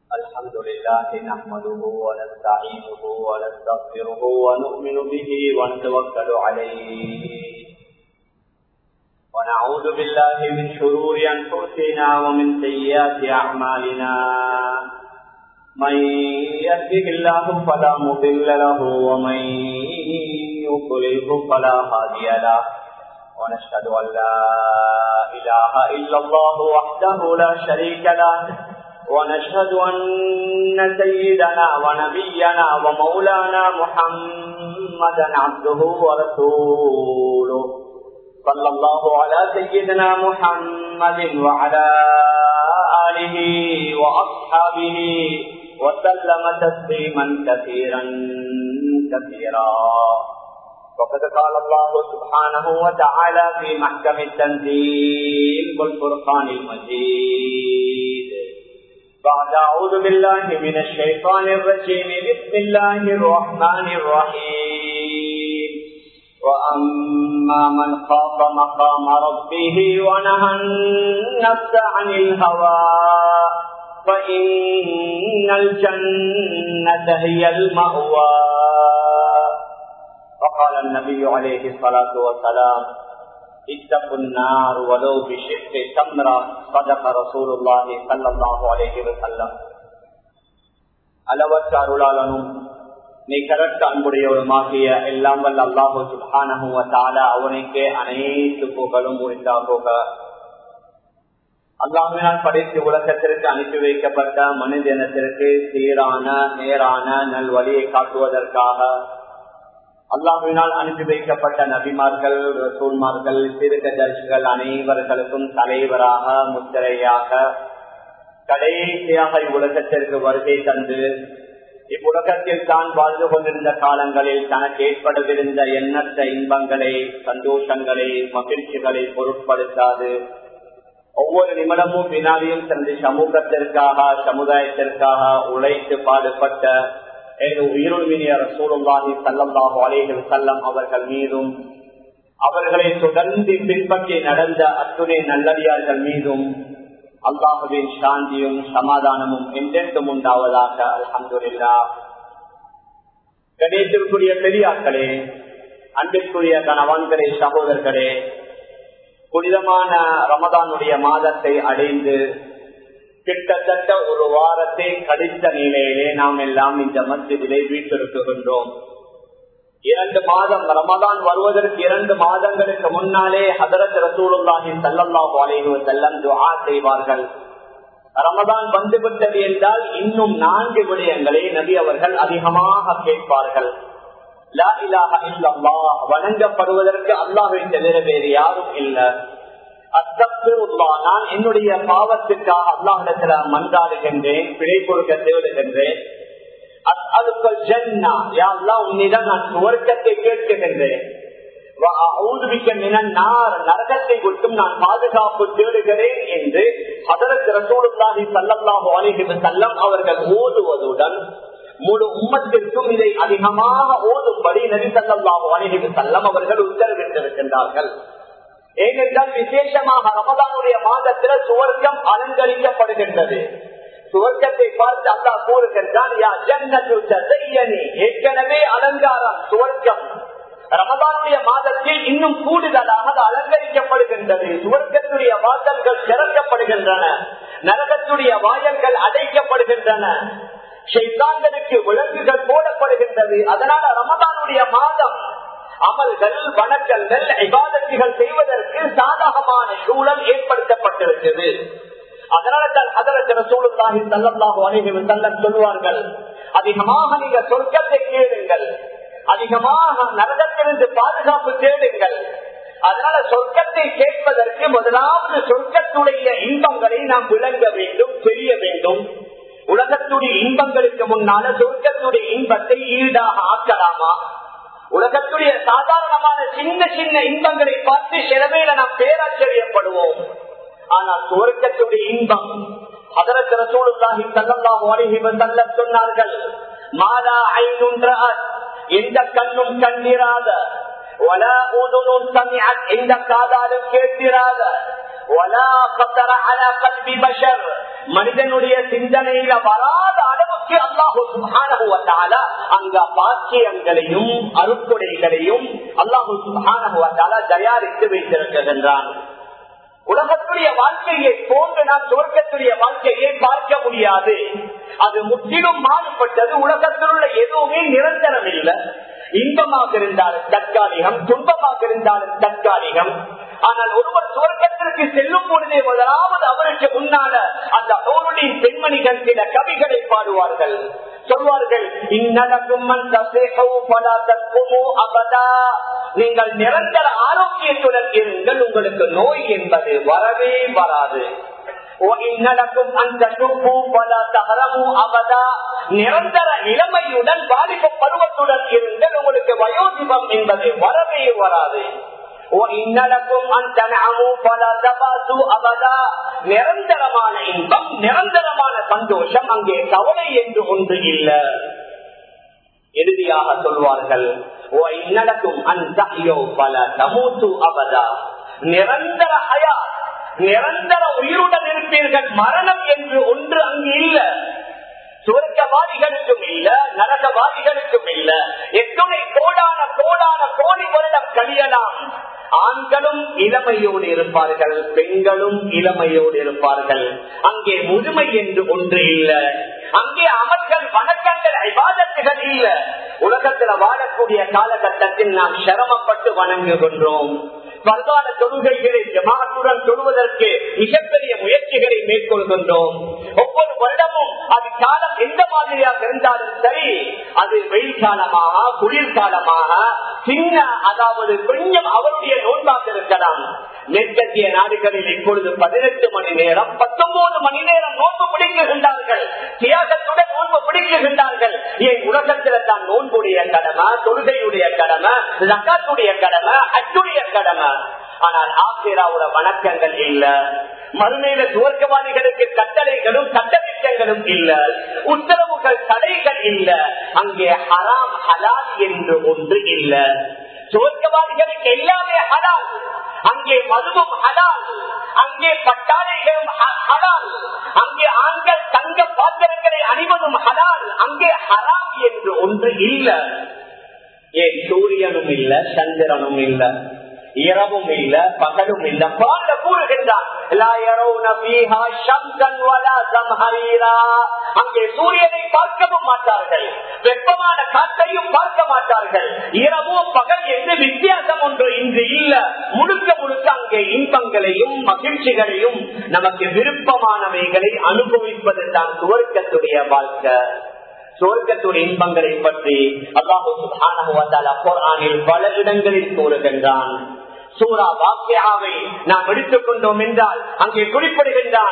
الحمد لله نحمده ونستعينه ونستغفره ونؤمن به ونتوكل عليه ونعوذ بالله من شرور أنفسنا ومن سيئات أعمالنا من يهده الله فلا مضل له ومن يضلله فلا هادي له ونشهد أن لا إله إلا الله وحده لا شريك له ونشهد أن سيدنا ونبينا ومولانا محمدا عبده ورسوله صلى الله على سيدنا محمد وعلى آله وأصحابه وسلم تسليما كثيرا كثيرا. وقد قال الله سبحانه وتعالى في محكم التنزيل والفرقان المجيد بعد أعوذ بالله من الشيطان الرجيم بسم الله الرحمن الرحيم وأما من خاف مقام ربه ونهى النفس عن الهوى فإن الجنة هي المأوى. وقال النبي عليه الصلاة والسلام اتقوا النار ولو بشق تمرة صدق رسول الله صلى الله عليه وسلم. அளவற்ற அருளாளனும் நிகரற்ற அன்புடையவருமாகிய எல்லாம் வல்ல அல்லாஹு சுப்ஹானஹு வ தஆலா அவனுக்கே அனைத்து புகழும் உரித்தாகுக. அல்லாஹ்வினால் படைத்து உலகத்திற்கு அனுப்பி வைக்கப்பட்ட மனிதனத்திற்கு சீரான நேரான நல்வழியை காட்டுவதற்காக அல்லாஹ்வினால் அனுப்பி வைக்கப்பட்ட நபிமார்கள் ரசூல்மார்கள் தீர்க்கதரிசிகள் அனைவர்களுக்கும் தலைவராக முத்திரையாக கடைசியாக இவ்வுலகத்திற்கு வருகை தந்து இவ்வுலகத்தில் தான் வாழ்ந்து கொண்டிருந்த காலங்களில் தனக்கு ஏற்படவிருந்த எண்ணற்ற இன்பங்களை சந்தோஷங்களை மகிழ்ச்சிகளை பொருட்படுத்தாது ஒவ்வொரு நிமிடமும் வினாடியும் தனது சமூகத்திற்காக சமுதாயத்திற்காக உழைத்து பாடுபட்ட உயிருமினிய ரசூலுல்லாஹி ஸல்லல்லாஹு அலைஹி வஸல்லம் அவர்கள் மீதும் அவர்களை தொடர்ந்து பின்பற்றி நடந்த அத்துணை நல்லடியார்கள் மீதும் அல்லாஹுவின் சாந்தியும் சமாதானமும் என்றென்றும் உண்டாவதாக. அல்ஹம்துலில்லாஹ். கணேசருக்குரிய பெரியார்களே, அன்பிற்குரிய கணவான்களே, சகோதரர்களே, புனிதமான ரமதானுடைய மாதத்தை அடைந்து கிட்டத்தட்ட ஒரு வாரத்தை கழித்த நிலையிலே நாம் எல்லாம் இந்த மஸ்ஜிதிலே வீட்டிருக்கின்றோம். 2 மாதம் ரமதான் வருவதற்கு 2 மாதங்களுக்கு முன்னாலே ஹதரத் ரசூலுல்லாஹி ஸல்லல்லாஹு அலைஹி வஸல்லம் துஆ செய்வார்கள். ரமதான் வந்துவிட்டது என்றால் இன்னும் 4 விடயங்களை நபி அவர்கள் அதிகமாக கேட்பார்கள். லா இலாஹ இல்லல்லாஹ், வணங்கப்படுவதற்கு அல்லாஹ்வை தவிர வேறு யாரும் இல்லை. அஸ்தக்ஃபிருல்லாஹ், நான் என்னுடைய பாவத்துக்காக அல்லாஹ்விடத்தில் மன்றாடுகின்றேன், பிழை கொடுக்க தேடுகின்றேன். அஸ்அலுக்கல் ஜன்னah, யா அல்லாஹ் உன்னிடம் நான் சுவர்க்கத்தை கேட்கின்றேன். வ அஊது பிக மினன் நார், நரகத்தை விட்டும் நான் பாதுகாப்பு தேடுகிறேன் என்று ஹதரத் ரசூலுல்லாஹி ஸல்லல்லாஹு அலைஹி வஸல்லம் அவர்கள் ஓதுவதுடன் முழு உம்மத்திற்கும் இதை அதிகமாக ஓதும்படி நபி ஸல்லல்லாஹு அலைஹி வஸல்லம் அவர்கள் உத்தரவிட்டிருக்கின்றார்கள். ஏனென்றால் விசேஷமாக ரமதானுடைய மாதத்தில் சுவர்க்கம் அலங்கரிக்கப்படுகின்றது. சுவர்க்கத்தை பார்த்து அல்லாஹ் கூறுகின்றான், யா ஜன்னத்து தஸையனி, ஏற்கனவே அலங்காரம் சுவர்க்கம். ரமதானுடைய மாதத்தில் இன்னும் கூடுதலாக அது அலங்கரிக்கப்படுகின்றது. சுவர்க்கத்துடைய வாசல்கள் திறக்கப்படுகின்றன, நரகத்துடைய வாயல்கள் அடைக்கப்படுகின்றன, ஷைத்தான்களுக்கு விலங்குகள் போடப்படுகின்றது. அதனால ரமதானுடைய மாதம் அமல்கள் வணக்கங்கள் இபாதத்துகள் செய்வதற்கு சாதகமான சூழல் ஏற்படுத்தப்பட்டிருக்கிறது. அதனால தான் ஹதரத் ரசூலுல்லாஹி ஸல்லல்லாஹு அலைஹி வஸல்லம் சொல்வார்கள், அதிகமாக நீங்க சொர்க்கத்தை தேடுங்கள், அதிகமாக நரகத்திலிருந்து பாதுகாப்பு தேடுங்கள். அதனால சொர்க்கத்தை கேட்பதற்கு முதலாவது சொர்க்கத்துடைய இன்பங்களை நாம் விளங்க வேண்டும், தெரிய வேண்டும். உலகத்துடைய இன்பங்களுக்கு முன்னால சொர்க்கத்துடைய இன்பத்தை ஈடாக ஆக்கலாமா? உலகத்துடைய சாதாரணமான சின்ன சின்ன இன்பங்களை பார்த்து சிலவேளை நாம் பேராச்சரியப்படுவோம். ஆனால் சுவர்க்கத்துடைய இன்பம் ஹதரத் ரசூலுல்லாஹி ஸல்லல்லாஹு அலைஹி வஸல்லம் சொன்னார்கள், மாலா ஐனுன் ரஅத், எந்த கண்ணும் கண்டிராத, வலா உதுனுன் சமிஅத், எந்த காதாலும் கேட்டிராத, மனிதனுடைய சிந்தனையில வராத அளவுக்கு அல்லாஹு சுப்ஹானஹு வ தஆலா அங்க பாக்கியங்களையும் அருட்கொடைகளையும் அல்லாஹு சுப்ஹானஹு வ தஆலா தயாரித்து வைத்திருக்கின்றான். உலகத்துடைய வாழ்க்கையை போன்று நாம் சொர்க்கத்துடைய வாழ்க்கையை பார்க்க முடியாது. அது முற்றிலும் மாறுபட்டது. உலகத்தில் உள்ள எதுவுமே நிரந்தரம் இல்லை. இன்பமாக இருந்தாலும் தற்காலிகம், துன்பமாக இருந்தாலும் தற்காலிகம். ஆனால் ஒருவர் சுவர்க்கத்திற்கு செல்லும் பொழுதே முதலாவது அவருக்கு முன்னால அந்த நூலுடைய பெண்மணிகள் சில கவிகளை பாடுவார்கள், சொல்வார்கள், நீங்கள் நிரந்தர ஆரோக்கியத்துடன் இருங்கள், உங்களுக்கு நோய் என்பது வரவே வராது. நிரந்தர இளமையுடன் வாலிப பருவத்துடன் இருங்கள், உங்களுக்கு வயோதிபம் என்பது வரவே வராது. நிரந்தரமான இன்பம், நிரந்தரமான சந்தோஷம், அங்கே கவலை என்று ஒன்று இல்லை. இறுதியாக சொல்வார்கள், நிரந்தர ஹயா, நிரந்தர உயிருடன் இருப்பீர்கள், மரணம் என்று ஒன்று அங்கு இல்லை. சுவர்க்கவாதிகளுக்கும் இல்ல, நரகவாதிகளுக்கும் இல்ல. எத்துணை கோடான கோடான கோடி வருடம் கழியலாம். ஆண்களும் இளமையோடு இருப்பார்கள், பெண்களும் இளமையோடு இருப்பார்கள். அங்கே முதுமை என்று ஒன்று இல்ல. அங்கே அமல்கள், வணக்கங்கள், இபாதத்துகள் இல்ல. உலகத்தில் வாழக்கூடிய காலகட்டத்தில் நாம் சிரமப்பட்டு வணங்குகின்றோம். பல்கால தொழுகைகளை ஜமாத்துடன் தொழுவதற்கு மிகப்பெரிய முயற்சிகளை மேற்கொள்கின்றோம். ஒவ்வொரு வருடமும் அது காலம் எந்த மாதிரியாக இருந்தாலும் சரி, அது வெயில் காலமாக, குளிர்காலமாக, சின்ன அதாவது கொஞ்சம் அவருடைய நோன்பாக இருக்கலாம். மேற்கத்திய நாடுகளில் இப்பொழுது 18 மணி நேரம் 19 மணி நேரம் நோன்பு பிடிக்குகின்றார்கள். தியாகத்துடன் நோன்பு பிடிக்குகின்றார்கள். ஏன் உலகத்தில் தான் நோன்புடைய கடமை, தொழுகையுடைய கடமை, ஜக்காத்துடைய கடமை, ஹஜ்ஜுடைய கடமை. ஆனால் ஆசிராவோட வணக்கங்கள் இல்ல. மறுமையில சுவர்க்கவாதிகளுக்கு கட்டளைகளும் சட்டத்திட்டங்களும் இல்ல, உத்தரவுகள் தடைகள் இல்ல. அங்கே ஹராம் ஹலால் என்று ஒன்று இல்ல. சுவர்க்கவாதிகளுக்கு எல்லாமே ஹலால். அங்கே மதுவும் ஹலால், அங்கே பட்டாடைகளும் ஹலால், அங்கே ஆண்கள் தங்க பாத்திரங்களை அணிவதும் ஹலால். அங்கே ஹராம் என்று ஒன்று இல்ல. ஏன் சூரியனும் இல்ல, சந்திரனும் இல்ல, இரவும் இல்ல, பகலும் இல்ல. பாட கூறுகின்றான், அங்கே சூரியனை பார்க்கவும் மாட்டார்கள், வெப்பமான காற்றையும் பார்க்க மாட்டார்கள். இரவும் பகல் என்று வித்தியாசம் ஒன்று இன்று இல்ல. முழுக்க முழுக்க அங்கே இன்பங்களையும் மகிழ்ச்சிகளையும் நமக்கு விருப்பமானவைகளை அனுபவிப்பது தான் சுவர்க்கத்துடைய வாழ்க்கை. சுவர்க்கத்துடைய இன்பங்களை பற்றி அல்லாஹ் சுப்ஹானஹு வ தஆலா குர்ஆனில் பல இடங்களில் கூறுகின்றான். சூரா வாக்கியாவை நாம் எடுத்துக் கொண்டோம் என்றால் அங்கே குறிப்பிடுகின்றான்,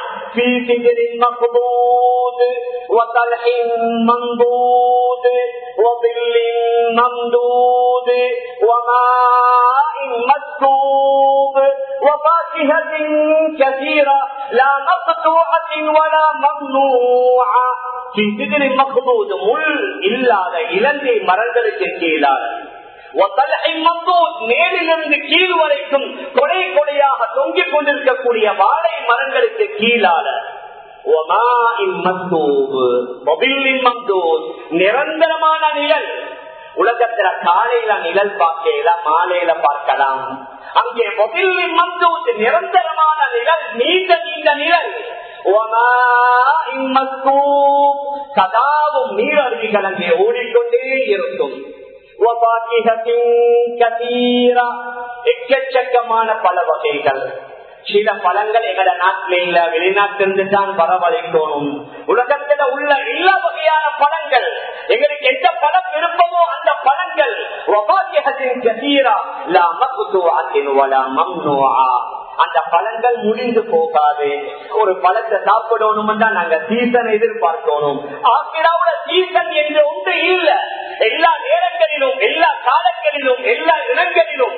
முள் இல்லாத இலங்கை மரங்களுக்கு கீழாக, மேலிருந்து கீழ் வரைக்கும் கொடை கொடையாக தொங்கிக் கொண்டிருக்கக்கூடிய வாழை மரங்களுக்கு கீழாக, நிரந்தரமான நிழல். உலகத்துல காலையில நிழல் பார்க்கலாம், மாலையில பார்க்கலாம். அங்கே மொபிலின் மந்தூத் நிரந்தரமான நிழல், நீண்ட நீண்ட நிழல். சதாவும் நீரருவிகள் அங்கே ஓடிக்கொண்டே இருக்கும். எக்கச்சக்கமான பல வகைகள். சில பழங்கள் எங்கட நாட்டில இல்ல, வெளிநாட்டிலிருந்து தான் வரவழைக்கணும். உலகத்துல உள்ள எல்லா வகையான பழங்கள், எங்களுக்கு எந்த பழம் விருப்பமோ அந்த பழங்கள் அந்த பழங்கள் முடிந்து போகாது. ஒரு பழத்தை சாப்பிடணும்னா நாங்க சீசன் எதிர்பார்க்கணும். ஆசிராவோட சீசன் என்று ஒன்று இல்ல. எல்லா நேரங்களிலும், எல்லா காலங்களிலும், எல்லா இடங்களிலும்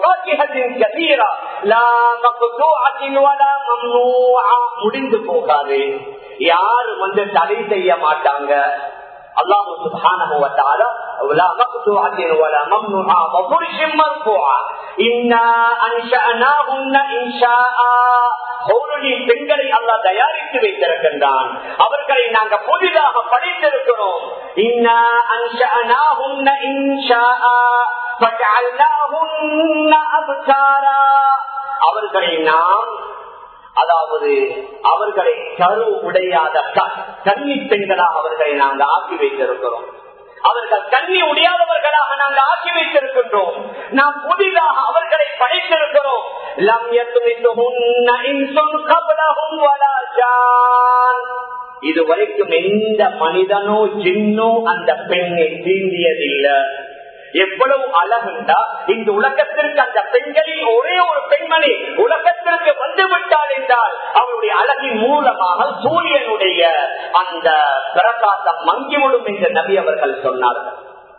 முடிந்து போகாது. யாரும் வந்து தடை செய்ய மாட்டாங்க. அல்லாஹ் சுப்ஹானஹு வ தஆலா லா மக்துஅத்தின் வலா மம்னுஆ வஃபுர்ஷின் மர்ஃபூஆ இன்னா அன்ஷஅனாஹுன்ன இன்ஷாஆ ஹூருலின் பெண்களை அல்லாஹ் தயாரித்து வைத்திருக்கின்றான். அவர்களை நாங்க புதிதாக படைத்திருக்கிறோம். இன்னா அன்ஷஅனாஹுன்ன இன்ஷாஆ ஃபஜஅல்னாஹுன்ன அப்காரா. அவர்களை நாம், அதாவது அவர்களை கரு உடையாத கன்னி பெண்களாக அவர்களை நாங்கள் ஆக்கி வைத்திருக்கிறோம். அவர்கள் கண்ணி உடையாதவர்களாக நாங்கள் ஆக்கி வைத்திருக்கின்றோம். நாம் புதிதாக அவர்களை படைத்திருக்கிறோம். லம் யத்மிதுஹுன்ன இன்சுன் கப்லஹும் வலா ஜான். இதுவரைக்கும் எந்த மனிதனோ ஜின்னோ அந்த பெண்ணை தீண்டியதில்லை. எவ்வளவு அழகுண்டா இந்த உலகத்திற்கு அந்த பெண்களில் ஒரே ஒரு பெண்மணி உலகத்திற்கு வந்து விட்டாள் என்றால் அவருடைய அழகின் மூலமாக சூரியனுடைய அந்த பிரகாசம் மங்கிவிடும் என்று நபி அவர்கள் சொன்னார்கள்.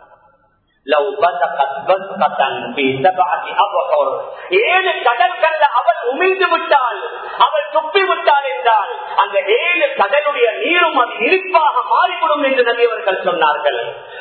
ஏழு கடற்கல்ல அவள் உமிழ்ந்து விட்டாள், அவள் துப்பி விட்டாள் என்றால் அந்த ஏழு கடலுடைய நீரும் அது இருப்பாக மாறிவிடும் என்று நபி அவர்கள் சொன்னார்கள்.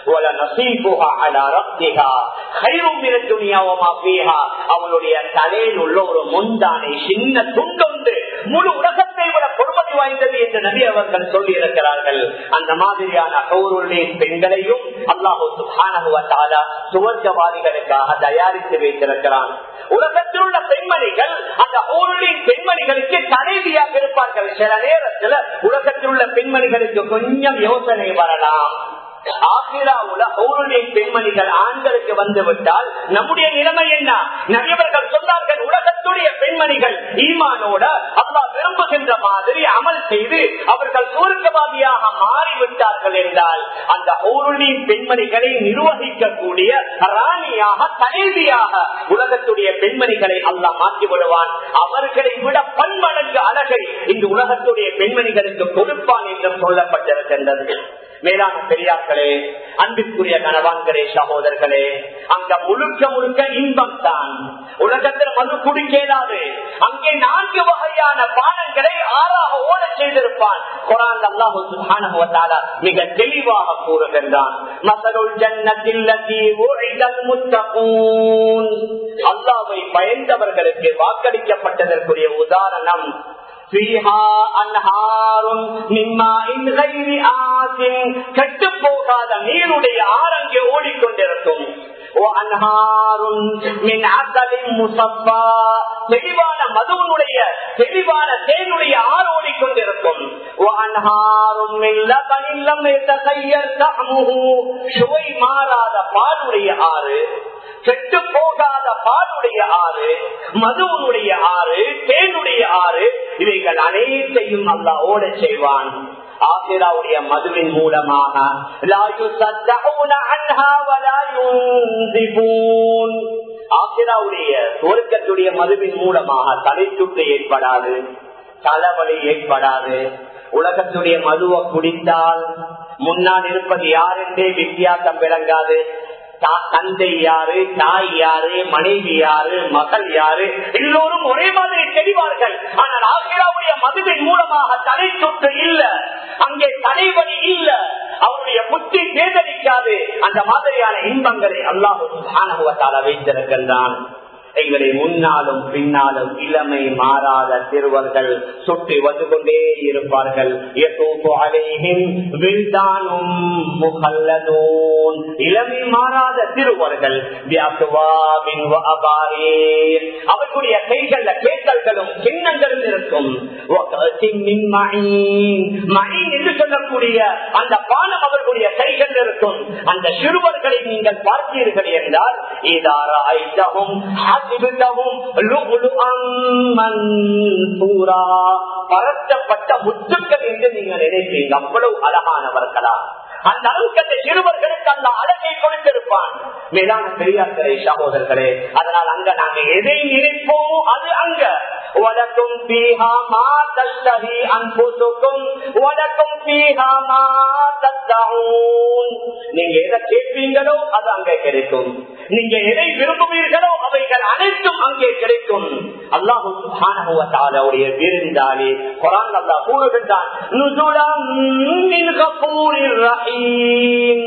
அவளுடைய தலையில் உள்ள ஒரு முந்தானை சின்ன துண்டொன்று முழு உலகத்தை விட பொறுமதி வாய்ந்தது என்று நபி அவர்கள் சொல்லி இருக்கிறார்கள். அந்த மாதிரியான பெண்களையும் அல்லாஹ் சுப்ஹானஹு வ தஆலா சுவர்க்கவாதிகளுக்காக தயாரித்து வைத்திருக்கிறான். உலகத்தில் உள்ள பெண்மணிகள் அந்த ஊருளின் பெண்மணிகளுக்கு தலைவியாக இருப்பார்கள். சில நேரத்தில் உலகத்தில் உள்ள பெண்மணிகளுக்கு கொஞ்சம் யோசனை வரலாம். ஆகிராவுல ஊருளின் பெண்மணிகள் ஆண்களுக்கு வந்து விட்டால் நம்முடைய நிலைமை என்ன? நபியவர்கள் சொன்னார்கள், உலகத்துடைய பெண்மணிகள் ஈமானோட அல்லாஹ் விரும்புகின்ற மாதிரி அமல் செய்து அவர்கள் சுவர்க்கவாதியாக மாறிவிட்டார்கள் என்றால் அந்த ஊருளின் பெண்மணிகளை நிர்வகிக்கக்கூடிய ராணியாக தலைவியாக உலகத்துடைய பெண்மணிகளை அல்லாஹ் மாற்றி விடுவான். அவர்களை விட பன்மடங்கு அழகை இந்த உலகத்துடைய பெண்மணிகளுக்கு கொடுப்பான் என்றும் சொல்லப்பட்டிருக்கின்றது. மேலான பெரியார்களே, அன்பிற்குரிய கணவான்களே, சகோதரர்களே, அங்க முழுக்க முழுக்க இன்பம் தான். உலகத்தில் மது குடிக்கலாது. அங்கே 4 வகையான பானங்களை 6ஆக ஓட செய்திருப்பான். குர்ஆன் அல்லாஹ் சுப்ஹானஹு வ தஆலா மிக தெளிவாக கூறுகின்றான். மஸலுல் ஜன்னத்தில் லதி உஇதல் முத்தகூன். அல்லாஹ்வை பயந்தவர்களுக்கு வாக்களிக்கப்பட்டதற்குரிய உதாரணம் கெட்டு போகாத நீருடைய ஆறங்கே ஓடிக்கொண்டிருக்கும். தெளிவான மதுவனுடைய தெளிவான தேனுடைய ஆறு ஓடிக்கொண்டிருக்கும். சுவை மாறாத பாலுடைய ஆறு, கெட்டு போகாத பாலுடைய ஆறு, மதுவனுடைய ஆறு, தேனுடைய ஆறு, இவைகள் அனைத்தையும் அல்லாஹ் ஓட செய்வான். ஆகிராவுடைய மதுவின் மூலமாக ஆகிராவுடைய சுவர்க்கத்துடைய மதுவின் மூலமாக தலை சுட்டு ஏற்படாது, தலைவலி ஏற்படாது. உலகத்துடைய மதுவை குடித்தால் முன்னால் இருப்பது யார் என்றே வித்தியாசம் விளங்காது. தந்தை யாரு, தாய் யாரு, மனைவி யாரு, மகள் யாரு, எல்லோரும் ஒரே மாதிரி தெரிவார்கள். ஆனால் ஆகிராவுடைய மதுவின் மூலமாக தலை சுற்று இல்ல, அங்கே தலைவலி இல்ல, அவருடைய புத்தி தேர்ந்தெடுக்காது. அந்த மாதிரியான இன்பங்களை அல்லாஹ் சுப்ஹானஹு வ தஆலா வைத்திருக்கின்றான். எங்களை முன்னாலும் பின்னாலும் இளமை மாறாத சிறுவர்கள் சுற்றி வந்து கொண்டே இருப்பார்கள். இளமை மாறாத சிறுவர்கள் அவர்களுடைய கைகள்ல கேட்டல்களும் சின்னங்களும் இருக்கும். என்று சொல்லக்கூடிய அந்த பானம் அவர்களுடைய கைகள் இருக்கும். அந்த சிறுவர்களை நீங்கள் பார்த்தீர்கள் என்றால் பரத்தப்பட்ட முத்துக்கள் என்று நீங்கள் நினைப்பீங்க. அவ்வளவு அழகானவர்களா? அந்த அளவுக்கு அந்த சிறுவர்களுக்கு அந்த அழகை கொடுத்திருப்பான். மேலான பெரியார்களே, சகோதரர்களே, அதனால் அங்க நாங்க எதை நினைப்போமோ அது அங்க வலக்கும் ஃபீஹா மா தஷ்தஹி அன்ஃபுசுக்கும் வலக்கும் ஃபீஹா மா தத்தஊன். நீங்க எதை கேட்பீங்களோ அது அங்கே கிடைக்கும். நீங்க எதை விரும்புவீர்களோ அவைகள் அனைத்தும் அங்கே கிடைக்கும். அல்லாஹ் சுப்ஹானஹு வ தஆலாவுடைய விருந்தாளி குர்ஆன் அல்லாஹ் கூறுகின்றான், நுஸுலம் மின் கஃபூரிர் ரஹீம்.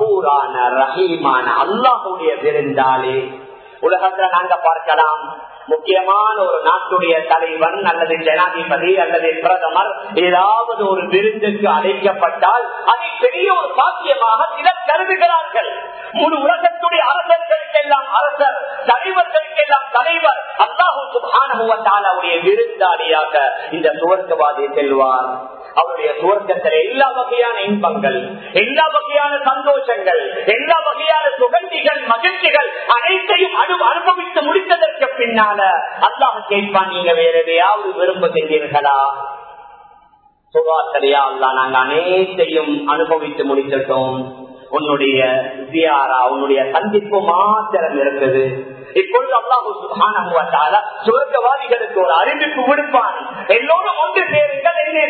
கஃபூரான ரஹீமான அல்லாஹ்வுடைய விருந்தாளி. உலகத்துல நாங்க பார்க்கலாம், முக்கியமான ஒரு நாட்டுடைய தலைவன் அல்லது ஜனாதிபதி அல்லது பிரதமர் ஏதாவது ஒரு விருந்துக்கு அழைக்கப்பட்டால் அதை பெரிய ஒரு சாத்தியமாக சிலர் கருதுகிறார்கள். முழு உலகத்துடைய அரசர்களுக்கெல்லாம் அரசர், தலைவர்களுக்கெல்லாம் தலைவர். அல்லாஹு சுப்ஹானஹு வ தஆலாவுடைய விருந்தாளியாக இந்த சுவர்க்கவாதி செல்வார். அவருடைய சுவர்க்கத்தில் எல்லா வகையான இன்பங்கள், எல்லா வகையான சந்தோஷங்கள், எல்லா வகையான சுகந்திகள், மகிழ்ச்சிகள் அனைத்தையும் அனுபவித்து முடித்ததற்கு பின்னால அல்லாஹ் கேட்பான், நீங்க வேற எதையாவது விரும்புகிறீர்களா? சுகாசரியா அல்லாஹ், நாங்க அனைத்தையும் அனுபவித்து முடிச்சிட்டோம், உன்னுடைய ஜியாரா, உன்னுடைய சந்திப்பு மாத்திரம் இருக்குது. இப்பொழுது அல்லாஹ் சுப்ஹானஹு வ தஆலா சுவர்க்கவாதிகளுக்கு ஒரு அறிவிப்பு விடுப்பான். எல்லோரும் ஒன்று சேருங்கள், என்னை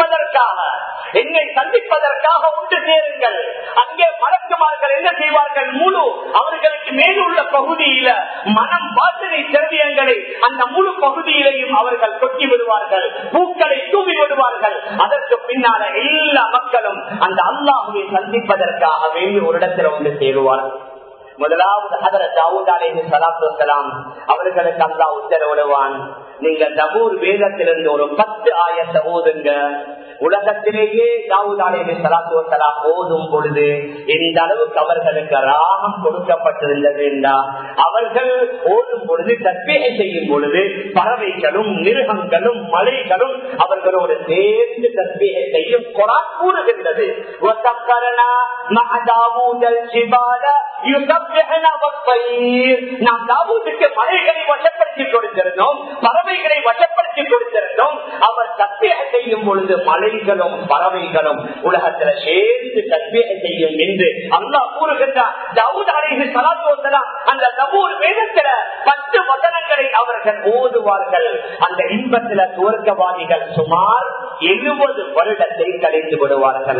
சந்திப்பதற்காக ஒன்று சேருங்கள். அங்கே மலக்குமார்கள் என்ன செய்வார்கள்? முழு அவர்களுக்கு மேலுள்ள பகுதியில மனம் வாசனை திரவியங்களை அந்த முழு பகுதியிலையும் அவர்கள் கொட்டி விடுவார்கள், பூக்களை தூவி விடுவார்கள். அதற்கு பின்னால எல்லா மக்களும் அந்த அல்லாஹ்வை சந்திப்பதற்காக வேண்டி ஒரு இடத்துல ஒன்று சேருவார்கள். முதலாவது ஹதரத் தாவூத் அலைஹிஸ்ஸலாத்து வஸ்ஸலாம் அவர்களுக்கு அல்லாஹ் உத்தரவிடுவான், நீங்க ஜபூர் வேதத்திலிருந்து ஒரு 10 ஆயத்தை ஓதுங்க. உலகத்திலேயே தாவூத் அலைஹிஸ்ஸலாத்து வஸ்ஸலாம் ஓதும் பொழுது எந்த அளவுக்கு அவர்களுக்கு ராகம் கொடுக்கப்பட்டிருந்தது என்றால், அவர்கள் ஓதும் பொழுது தஸ்பீஹ் செய்யும் பொழுது பறவைகளும் மிருகங்களும் மலைகளும் அவர்களோடு சேர்ந்து தஸ்பீஹ் செய்யும். குர்ஆன் கூறுகின்றது, வஸக்கரனா மஅ தாவூதல் ஜிபால யுஸப்பிஹ்னா வத்-தய்ர். நாம் தாவூதுக்கு மலைகளை வசப்படுத்தி கொடுத்திருந்தோம், பறவைகளை வசப்படுத்தி கொடுத்திருந்தோம். அவர் தஸ்பீஹ் செய்யும் பொழுது மலைகளும் பறவைகளும் உலகத்துல சேர்ந்து தஸ்பீஹ் செய்யும் என்று அல்லாஹ் கூறுகின்றார். தாவூத் அலைஹிஸ்ஸலாத்து வஸ்ஸலாம் அந்த ஜபூர் வேதத்துல 10 வசனங்களை அவர்கள் ஓதுவார்கள். அந்த இன்பத்துல சுவர்க்கவாதிகள் சுமார் 70 வருடத்தை கழித்து விடுவார்கள்.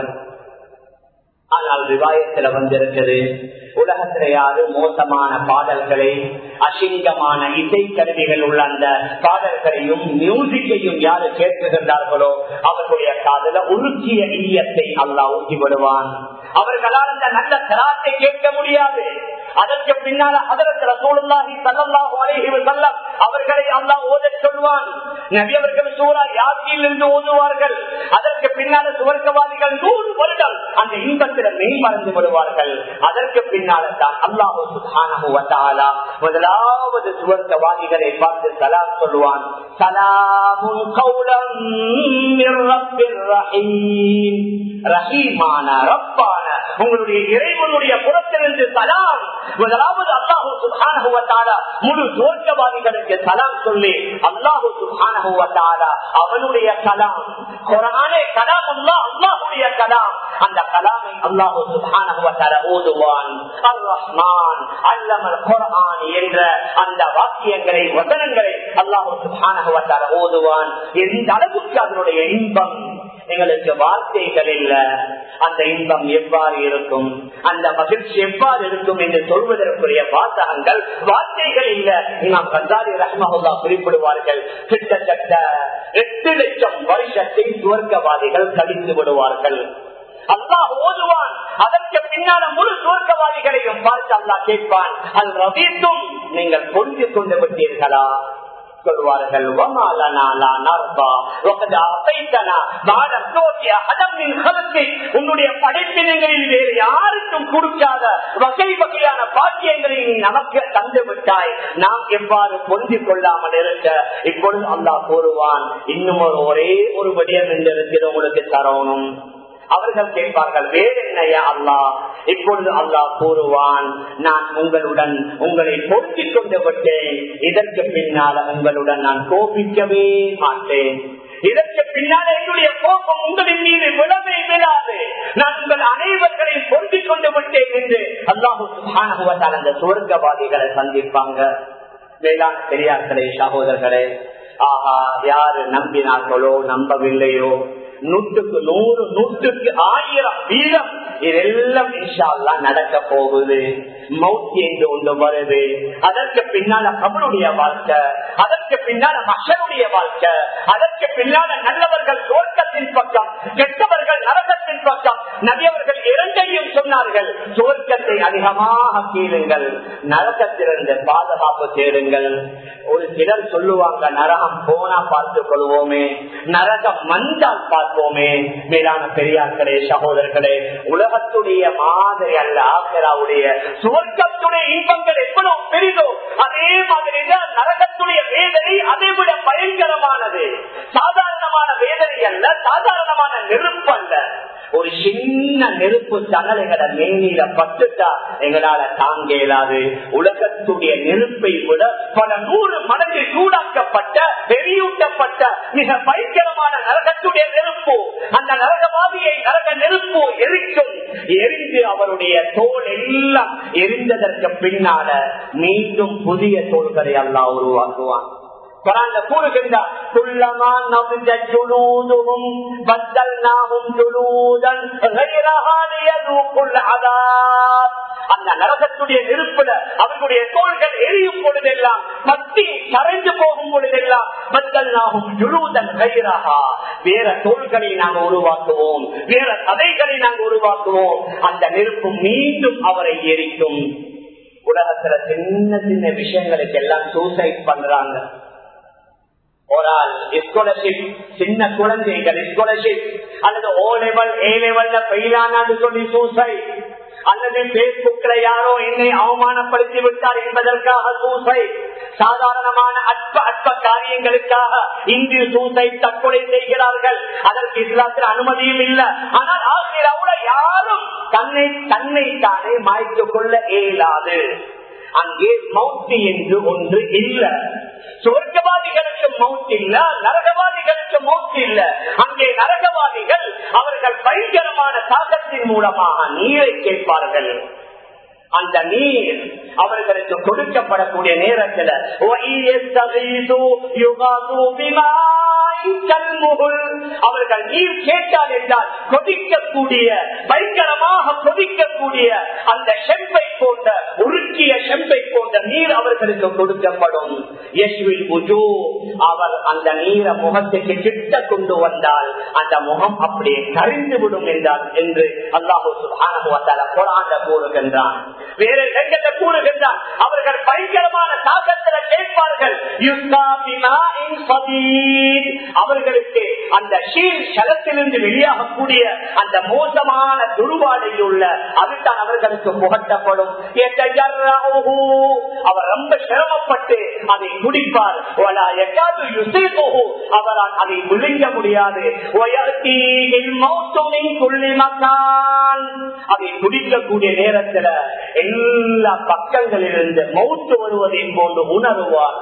ஆனால் ரிவாயத்துல வந்திருக்கிறது, உலகத்துல யாரு மோசமான பாடல்களை, அசிங்கமான இசை கருவிகள் உள்ள அந்த பாடல்களையும் மியூசிக்கையும் யாரு கேட்கின்றார்களோ அவர்களுடைய காதல உருக்கிய ஈயத்தை அல்லாஹ் ஊற்றி விடுவான். அவர்களால் அந்த நல்ல தராத்தை கேட்க முடியாது. அதற்கு பின்னால ஹதரத் ரசூலுல்லாஹி ஸல்லல்லாஹு அலைஹி வஸல்லம் அவர்களை அல்லாஹ் ஓதச் சொல்வான். நபி அவர்கள் சூரா யாசீன் இருந்து ஓதுவார்கள். அதற்கு பின்னால சுவர்க்கவாதிகள் 100 வருடம் அந்த இன்பத்தில மெய் மறந்து விடுவார்கள். அதற்கு பின்னால தான் அல்லாஹ் சுப்ஹானஹு வ தஆலா முதலாவது சுவர்க்கவாதிகளை பார்த்து சலாம் சொல்வான். சலாமுன் கௌலம் மிர் ரப்பிர் ரஹீம். ரஹீமான ரப்பான உங்களுடைய இறைவனுடைய புறத்திலிருந்து சலாம். முதலாவது அல்லாஹு சுப்ஹானஹு வ தஆலா முழு சுவர்க்கவாதிகளுக்கு சலாம் சொல்லி அல்லாஹு சுப்ஹானஹு வ தஆலா அவனுடைய கலாம், குர்ஆனே கலாமுல்லாஹ், அல்லாஹ்வுடைய கலாம். அந்த கலாமை அல்லாஹு சுப்ஹானஹு வ தஆலா ஓதுவான். அர் ரஹ்மான் அல்லமல் குர்ஆன் என்ற அந்த வாக்கியங்களை, வசனங்களை அல்லாஹு சுப்ஹானஹு வ தஆலா ஓதுவான். எந்த அளவுக்கு அதனுடைய இன்பம் எங்களுக்கு வார்த்தைகள் இல்ல. அந்த இன்பம் எவ்வாறு இருக்கும், அந்த மகிழ்ச்சி எவ்வாறு இருக்கும் என்று சொல்வதற்குரிய வாசகங்கள், வார்த்தைகள் இல்ல. இமாம் கஸாலி ரஹ்மஹுல்லாஹ் குறிப்பிடுவார்கள், கிட்டத்தட்ட 8 லட்சம் வருஷத்தை சுவர்க்கவாதிகள் கழித்து விடுவார்கள். அல்லாஹ் ஓதுவான். அதற்கு பின்னால முழு சுவர்க்கவாதிகளையும் பார்த்து அல்லாஹ் கேட்பான், அல் ரபீத்தும், நீங்கள் பொருந்தி கொண்டு விட்டீர்களா? சொல்வார்கள், உன்னுடைய படைப்பினங்களில் வேறு யாருக்கும் கொடுக்காத வகை வகையான பாக்கியங்களை நீ நமக்கு தந்து விட்டாய், நாம் எவ்வாறு பொருந்திக் கொள்ளாமல் இருக்க? இப்பொழுது அல்லாஹ் கூறுவான், இன்னும் ஒரே ஒரு விடயம் என்று இருக்கிற உங்களுக்கு தரணும். அவர்கள் கேட்பார்கள், வேறு என்னையா அல்லாஹ்? இப்பொழுது அல்லாஹ் கூறுவான், நான் உங்களுடன் உங்களை பொருத்திக் கொண்டு விட்டேன். இதற்கு பின்னால உங்களுடன் நான் கோபிக்கவே மாட்டேன். இதற்கு பின்னால என்னுடைய கோபம் உங்களின் மீது விழவே விடாது. நான் உங்கள் அனைவர்களையும் பொருத்திக் கொண்டு விட்டேன் என்று அல்லாஹ் சுப்ஹானஹு வ தஆலா அந்த சுவர்க்கவாதிகளை சந்திப்பாங்க. வேளாண் பெரியார்களே, சகோதரர்களே, ஆஹா, யாரு நம்பினார்களோ நம்பவில்லையோ, 100க்கு 100, 100க்கு 1000 வீதம் இதெல்லாம் இன்ஷா அல்லாஹ் நடக்க போகுது. மௌத் என்று ஒன்று வருது. அதற்கு பின்னால கபருடைய வாழ்க்கை, அதற்கு பின்னால மஹ்ஷருடைய வாழ்க்கை, அதற்கு பின்னால நல்லவர்கள் சுவர்க்கத்தின் பக்கம், கெட்டவர்கள் நரகத்தின் பக்கம். நபி அவர்கள் இரண்டையும் சொன்னார்கள். சுவர்க்கத்தை அதிகமாக கேளுங்கள், நரகத்திலிருந்து பாதுகாப்பு தேடுங்கள். ஒரு சிலர் சொல்லுவாங்க, நரகம் போனா பார்த்துக் கொள்வோமே, நரகம் வந்தால் பார்ப்போமே. மேலான பெரியார்களே, சகோதரர்களே, உலகத்துடைய மாதிரி அல்ல ஆகிராவுடைய சுவர்க்கத்துடைய இன்பங்கள் எவ்வளவு பெரிதோ அதே மாதிரி நரகத்துடைய வேதனை அதை விட பயங்கரமானது. சாதாரணமான வேதனை அல்ல, சாதாரணமான நெருப்பு அல்ல. ஒரு சின்ன நெருப்பு தணலைகளை மேனில பட்டுட்டா எங்களால தாங்க இயலாது. உலகத்துடைய நெருப்பை விட பல 100 மடங்கு சூடாக்கப்பட்ட எரியூட்டப்பட்ட மிக பயங்கரமான நரகத்துடைய நெருப்பு. அந்த நரகவாதியை நரக நெருப்பு எரிக்கும். எரிந்து அவருடைய தோல் எல்லாம் எரிந்ததற்கு பின்னால மீண்டும் புதிய தோள்களை அல்லாஹ் உருவாக்குவான். குர்ஆன்ல கூறுகின்றார், குல்லமா நஃஜத் ஜுலூதுஹும் பதல்நாஹும் ஜுலூதன் கைரஹா லியذوقுல் அஸாப். அந்த நரகத்துடைய நெருப்புல அவர்களுடைய தோள்கள் எரியும் பொழுதெல்லாம், பத்தி கரைந்து போகும் பொழுதெல்லாம், பதல்நாஹும் ஜுலூதன் கைரஹா, வேற தோள்களை நாங்கள் உருவாக்குவோம், வேற சதைகளை நாங்கள் உருவாக்குவோம். அந்த நெருப்பு மீண்டும் அவரை எரிக்கும். உலகத்துல சின்ன சின்ன விஷயங்களுக்கு எல்லாம் சூசைட் பண்றாங்க. ஒரு ஆள் ஸ்காலர்ஷிப், சின்ன குழந்தைகள் ஸ்காலர்ஷிப் அல்லது ஓ லெவல் ஏ லெவல்ல பெயிலானு சொல்லி சூசைட், அல்லது பேஸ்புக்ல யாரோ என்னை அவமானப்படுத்தி விட்டார் என்பதற்காக சூசைட், சாதாரணமான அற்ப காரியங்களுக்காக இன்று சூசைட் தற்கொலை செய்கிறார்கள். அதற்கு இஸ்லாத்தில் அனுமதியும் இல்லை. ஆனால் ஆசிரியர் யாரும் தன்னை தானே மாய்த்துக் கொள்ள இயலாது. அங்கே மௌத்தி என்று ஒன்று இல்லை. சொர்க்கவாதிகளுக்கு மௌத் இல்ல, நரகவாதிகளுக்கு மௌத் இல்ல. அங்கே நரகவாதிகள் அவர்கள் பயங்கரமான தாக்கத்தின் மூலமாக நீரை கேட்பார்கள். அந்த நீர் அவர்களுக்கு கொடுக்கப்படக்கூடிய நேரத்தில் அவர்கள் நீர் கேட்டால் என்றால் கொதிக்கக்கூடிய, பயங்கரமாக கொதிக்கக்கூடிய அந்த செம்பை போன்ற, உருக்கிய செம்பை போன்ற நீர் அவர்களுக்கு கொடுக்கப்படும். அவர் அந்த நீரை முகத்துக்கு கிட்ட கொண்டு வந்தால் அந்த முகம் அப்படியே கரிந்து விடும் என்றார் என்று அல்லாஹ் சுப்ஹானஹு வ தஆலா குர்ஆன்ல கூறுகின்றான். வேற இடங்கள்ல கூறுகின்றான், அவர்கள் பயங்கரமான தாக்கத்தில் கேட்பார்கள். அவர்களுக்கு அந்த ஷீல் ஷலத்திலிருந்து வெளியாகக்கூடிய அந்த மோசமான துருவாடையில் உள்ள அதுதான் அவர்களுக்கு புகட்டப்படும். அவர் ரொம்ப சிரமப்பட்டு அதை குடிப்பார். அவரால் அதை விழுங்க முடியாது. அதை குடிக்கக்கூடிய நேரத்தில் எல்லா பக்கங்களிலிருந்து மௌத்து வருவதை போன்று உணர்வார்.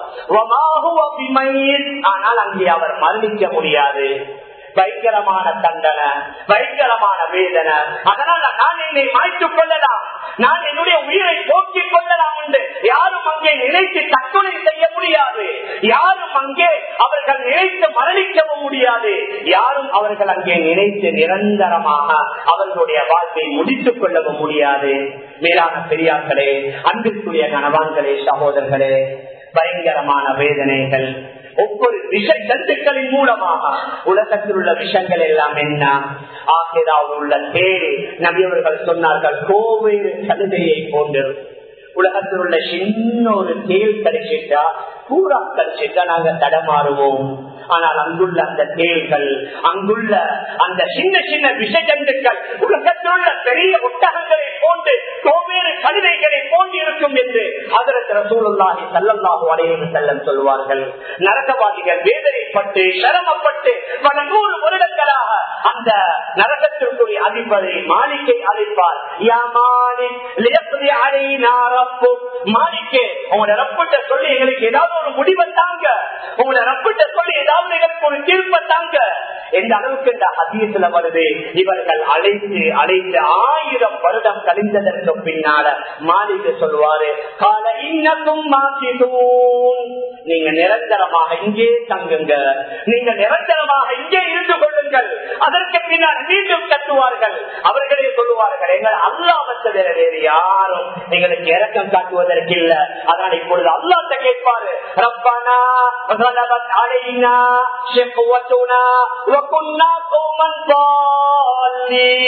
ஆனால் அங்கே அவர் மரணிக்க முடியாது. பயங்கரமான தண்டனை, பயங்கரமான வேதனை. அதனால நான் என்னை மாய்த்துக் கொள்ளலாம், நான் என்னுடைய உயிரை போக்கிக் கொள்ளலாம் என்று யாரும் அங்கே நினைத்து தற்கொலை செய்ய முடியாது. யாரும் அங்கே அவர்கள் நினைத்து மரணிக்கவும் முடியாது. யாரும் அவர்கள் அங்கே நினைத்து நிரந்தரமாக அவர்களுடைய வாழ்வை முடித்துக் கொள்ளவும் முடியாது. மேலான பெரியார்களே, அன்பிற்குரிய கணவான்களே, சகோதரர்களே, பயங்கரமான வேதனைகள் ஒவ்வொரு விஷ ஜந்துக்களின் மூலமாக. உலகத்தில் உள்ள விஷங்கள் எல்லாம் என்ன? ஆகிராவில் உள்ள தேடு நபியவர்கள் சொன்னார்கள், கோவேறு கழுதையை போன்று. உலகத்தில் உள்ள சின்ன ஒரு தேல் கடிச்சிட்டா, பூரா கடிச்சிட்டா நாங்க தடமாறுவோம். ஆனால் அங்குள்ள அந்த தேள்கள், அங்குள்ள அந்த சின்ன சின்ன விஷஜந்துக்கள் உலகத்தில் உள்ள பெரிய ஒட்டகங்களை போன்று, கோவேறு கழுதைகளை போன்று இருக்கும் என்று ஹஜ்ரத் ரசூலுல்லாஹி ஸல்லல்லாஹு அலைஹி வஸல்லம் சொல்வார்கள். நரகவாதிகள் வேதனைப்பட்டு சிரமப்பட்டு பல 100 வருடங்களாக அந்த நரகத்திற்குரிய அதிபதி மாலிக்கை அழைப்பார். யா மாலிக் லியக்தி அலைனா ரப்புக். மாலிக்கே, உங்களோட ரப்பிட்ட சொல்லி எங்களுக்கு ஏதாவது ஒரு முடிவை தாங்க, உங்களோட ரப்பிட்ட சொல்லி ஏதாவது ஒரு தீர்ப்பை தாங்க. எந்த அளவுக்கு இந்த ஹதீஸ்ல வருது, இவர்கள் அழைத்து 1000 வருடம் கழிந்ததற்கு பின்னால மாலிக் சொல்வாரு, கால இன்னக்கும் மாசிதூன், நீங்க நிரந்தரமாக இங்கே தங்குங்க, நீங்க நிரந்தரமாக இங்கே இருந்து கொள்ளுங்கள். அதற்கு பின்னால் மீண்டும் கட்டுவார்கள். அவர்களே சொல்லுவார்கள், எங்கள் அல்லாஹ்வை வேறு யாரும் எங்களுக்கு இரக்கம் காட்டுவதற்கு இல்ல. அதனால் இப்பொழுது அல்லாஹ்ட்ட கேட்பாரு, ரப்பனா கலபத் அலைனா ஷக்வத்துனா வ குன்னா கௌமன் ضالين.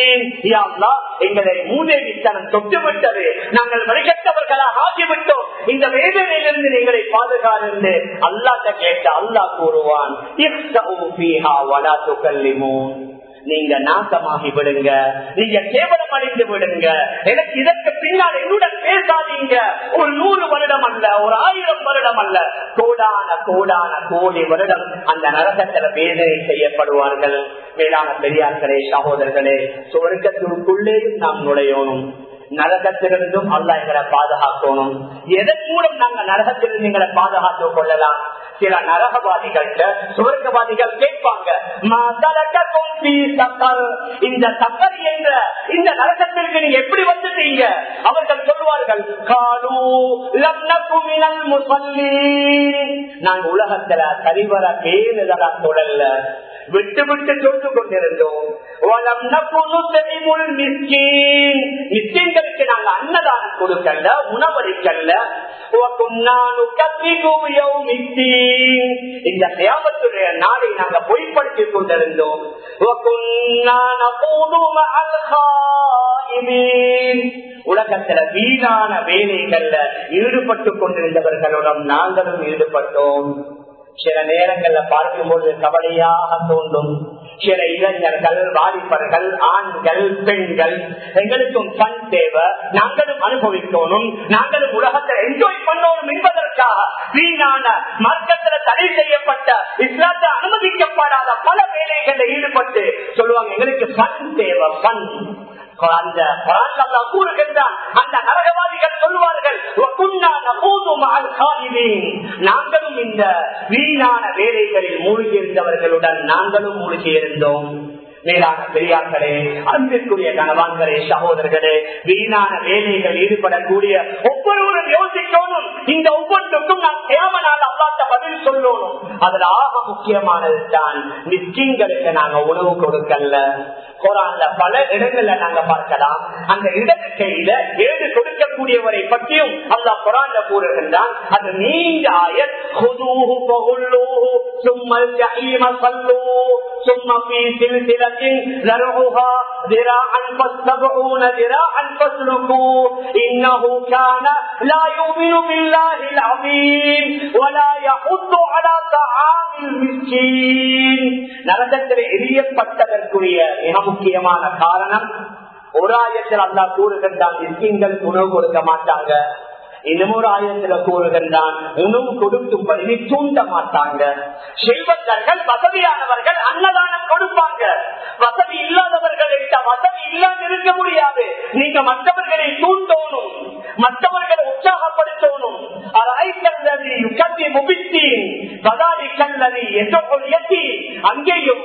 யா அல்லாஹ் எங்களை மூதேவித்தனம் தொட்டு விட்டது, நாங்கள் வழிகட்டவர்களாக ஆகிவிட்டோம், இந்த வேதனையிலிருந்து எங்களை பாதுகாத்து என்று அல்லாஹ்ட்ட கேட்ட அல்லாஹ் கூறுவான், நீங்க நாசமாகி விடுங்க, நீங்க கேவலம் அடைந்து விடுங்க, எனக்கு இதற்கு பின்னால் என்னுடன் பேசாதீங்க. ஒரு 100 வருடம் அல்ல, ஒரு 1000 வருடம் அல்ல, கோடான கோடி வருடம் அந்த நரகத்தில் வேதனை செய்யப்படுவார்கள். மேலான பெரியார்களே, சகோதரர்களே, சொர்க்கத்திற்குள்ளேயும் நாம் நுழையணும், நரகத்திலிருந்தும் அல்லாஹ் எங்களை பாதுகாக்கணும். எதன் மூலம் நாங்க நரகத்திலிருந்து எங்களை பாதுகாத்துக் கொள்ளலாம்? சில நரகவாதிகள்கிட்ட சுவர்க்கவாதிகள் கேட்பாங்க, இந்த சக்கர் என்ற இந்த நரகத்திற்கு நீங்க எப்படி வந்துட்டீங்க? அவர்கள் சொல்வார்கள், நான் உலகத்துல சரிவர பேருதலா தொடல்ல, விட்டு விட்டு சொல்லிக் கொண்டிருந்தோம். மிஸ்கின்களுக்கு நாங்க அன்னதானம் கொடுக்கல, உணவளிக்கல்ல. இந்த கியாமத்துடைய நாளை நாங்க பொய்ப்படுத்திக் கொண்டிருந்தோம். உலகத்துல வீணான வேலைகள்ல ஈடுபட்டுக் கொண்டிருந்தவர்களுடன் நாங்களும் ஈடுபட்டோம். சில நேரங்கள்ல பார்க்கும்போது கவலையாக தோன்றும். சில இளைஞர்கள், வாலிபர்கள், ஆண்கள், பெண்கள், எங்களுக்கும் பண் தேவை, நாங்களும் அனுபவிக்கணும், நாங்களும் உலகத்தை என்ஜாய் பண்ணணும் என்பதற்காக வீணான மார்க்கத்தில் தடை செய்யப்பட்ட இஸ்லாத்தை அனுமதிக்கப்படாத பல வேலைகளில் ஈடுபட்டு சொல்லுவாங்க, எங்களுக்கு பண் தேவை, பண். அந்த அந்த நரகவாதிகள் சொல்லுவார்கள், நாங்களும் இந்த வீணான வேலைகளில் மூழ்கி இருந்தவர்களுடன் நாங்களும் மூழ்கி இருந்தோம். மேலான பெரியார்களே, அன்பிற்குரிய கணவான்களே, சகோதரர்களே, வீணான வேலைகள் ஈடுபடக்கூடிய ஒவ்வொருவரும் யோசிக்கணும், இந்த ஒவ்வொன்றுக்கும் நான் தேவனால் அல்லாஹ்ட்ட பதில் சொல்லணும். அதுல ஆக முக்கியமானது தான் மிஸ்கின்களுக்கு நாங்க உணவு கொடுக்கல. குர்ஆன்ல பல இடங்கள்ல நாங்க பார்க்கலாம், அந்த இடக்கையில ஏடு கொடுக்கக்கூடியவரை பற்றியும் அல்லாஹ் குர்ஆன்ல கூறுகின்றான். அது நீண்ட ஆயத், خذوه فغلوه ثم الجحيم صلوه ثم في سلسلة ذرعها ذراعا فاتبعون ذراعا فاسلكوه إنه كان لا يؤمن بالله العظيم ولا يحض على طعام المسكين. நரகத்தில் எரியப்பட்டதற்குரிய மிக முக்கியமான காரணம், ஒரு ஆயத்தில் அல்லாஹ் கூறுகின்றான் மிஸ்கின்கள் உணவு கொடுக்க மாட்டாங்க. இன்னொரு ஆயத்துல கூறுகின்றான் உணவு கொடுக்கும்படி தூண்ட மாட்டாங்க. செல்வந்தர்கள், வசதியானவர்கள் அன்னதானம் கொடுப்பாங்க. வசதி இல்லாதவர்கள் வசதி இல்லாம இருக்க முடியாது. நீங்க மற்றவர்களை தூண்டணும், மற்றவர்களை உற்சாகப்படுத்தணும். அங்கேயும்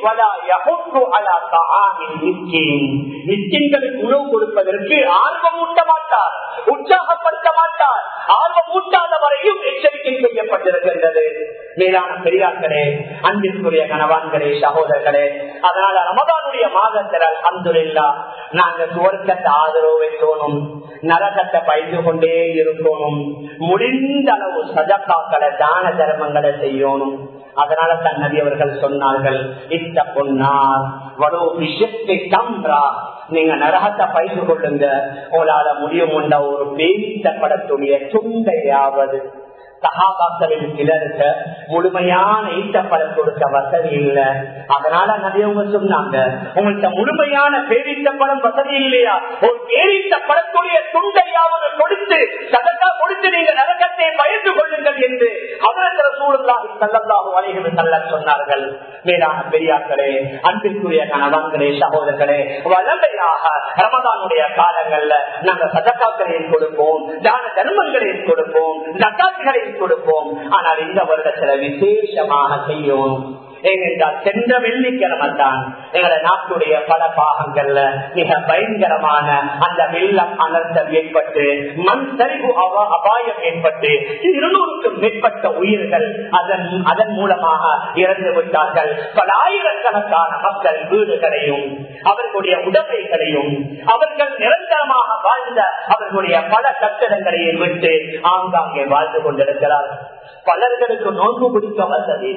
உணவு கொடுப்பதற்கு ஆர்வம் ஊட்ட மாட்டார், உற்சாகப்படுத்த மாட்டார். ஆர்வம் ஊட்டாத வரையும் எச்சரிக்கை செய்யப்பட்டிருக்கின்றது. மேலான பெரியார்களே, அன்பிற்குரிய கணவான்களே, சகோதரர்களே, அதனால ரமதானுடைய மாதத்தில் அல்ஹம்துலில்லாஹ் நாங்க சுவர்க்கத்தை ஆதரவு வைக்கணும், நரகத்தை பயந்து கொண்டே இருக்கணும். முடிந்த அளவு சதகாக்களை, தான தர்மங்களை செய்யணும். அதனால தன் நபி அவர்கள் சொன்னார்கள், இத்த பொன்னார் வலோ விஷத்தை தம்ரா, நீங்க நரகத்தை பயிர்ந்து கொள்ளுங்க, உங்களால முடியும் உண்ட ஒரு பேரித்த படத்துடைய துண்டையாவது. சகாபாக்களின் சிலருக்கு முழுமையான ஈட்டப்படம் கொடுக்க வசதி இல்லை. அதனால நபியவங்க சொன்னாங்க, உங்கள்கிட்ட முழுமையான பேரித்தப்படம் வசதி இல்லையா, ஒரு பேரித்தப்படக்கூடிய துண்டையாவது கொடுத்து சதக்கா கொடுத்து நீங்க நரகத்தை பயந்து கொள்ளுங்கள் என்று ஹஜ்ரத் ரசூலுல்லாஹி ஸல்லல்லாஹு அலைஹி வஸல்லம் சொன்னார்கள். மேலான பெரியார்களே, அன்பிற்குரிய கணவன்களே, சகோதரர்களே, வளமையாக ரமதானுடைய காலங்கள்ல நாங்க சதக்காக்களையும் கொடுப்போம், தான தர்மங்களையும் கொடுப்போம், ஜகாத்துகளையும் கொடுப்போம். ஆனால் இந்த வருடத்துல விசேஷமாக செய்யும். ஏனென்றால் சென்ற வெள்ளிக்கிழமை தான் எங்களை நாட்டுடைய பல பாகங்கள்ல மிக பயங்கரமான அந்த வெள்ளம் அனர்த்தம் ஏற்பட்டு, மண் சரிவு அபாயம் ஏற்பட்டு 200க்கும் மேற்பட்ட உயிர்கள் அதன் மூலமாக இறந்து விட்டார்கள். பல ஆயிரக்கணக்கான மக்கள் வீடுகளையும் அவர்களுடைய உடைமைகளையும் அவர்கள் நிரந்தரமாக வாழ்ந்த அவர்களுடைய பல கட்டடங்களையும் விட்டு ஆங்காங்கே வாழ்ந்து கொண்டிருக்கிறார்கள். பலர்களுக்கு நோன்பு பிடிக்க வசதி,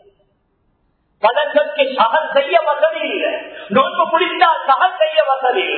பலர்களுக்கு சகல் செய்ய வசதி இல்லை. நோன்பு பிடித்தால் சகல் செய்ய வசதி